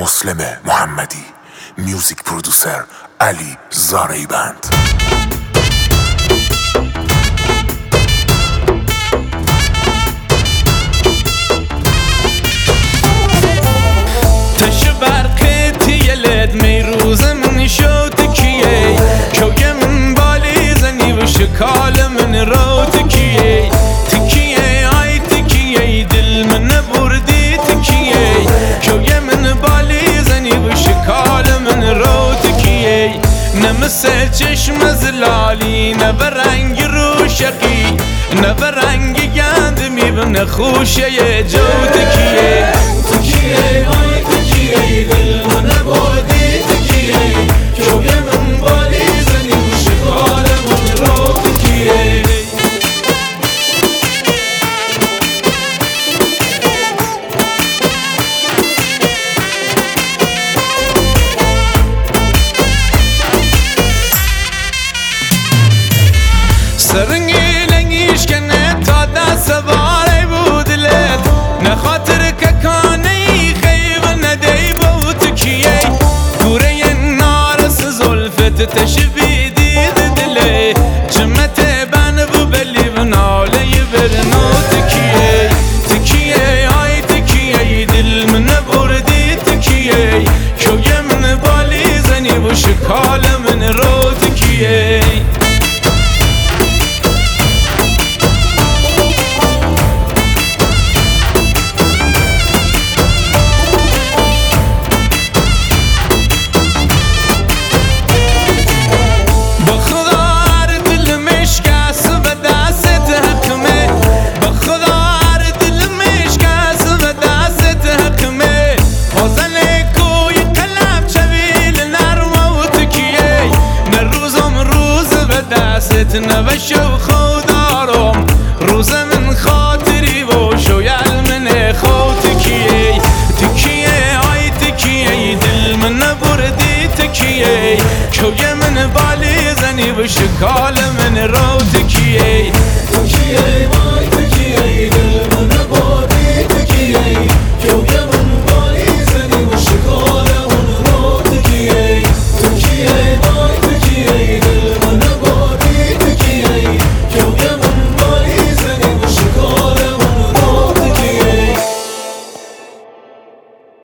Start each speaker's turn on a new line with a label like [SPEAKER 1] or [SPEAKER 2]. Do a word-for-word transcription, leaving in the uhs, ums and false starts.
[SPEAKER 1] مسلم محمدی، میوزیک پرودوسر علی زاریبند.
[SPEAKER 2] تش برقی تیلت میروز من شو تکیه کوی من بالی زنی و شکال من رو تکیه تکیه آی تکیه دل من بردی تکیه کوی من بالی زنی و شکال من رو تکیه نمس چشم زلالی نبرنگ روشقی نبرنگ گند میبن خوشه جو تکیه تکیه آی تکیه دل من بردی تکیه کوی من بالی زنی و شکال من رو تکیه سرنگی لنگیش کنه تا دست باره بودلت نخاطر که کانی خیب ندهی با تکیه گوره نارس زلفت تشبی دید دله جمت بن بو بلی و ناله برنو تکیه تکیه آی تکیه دل من بردی تکیه کوی من بالی زنی و شکال من رو تکیه نوشو خودارم روز من خاطری و شویل من خود تکیه تکیه آی تکیه دل من بردی تکیه کوی من بالی زنی و شکال من رو تکیه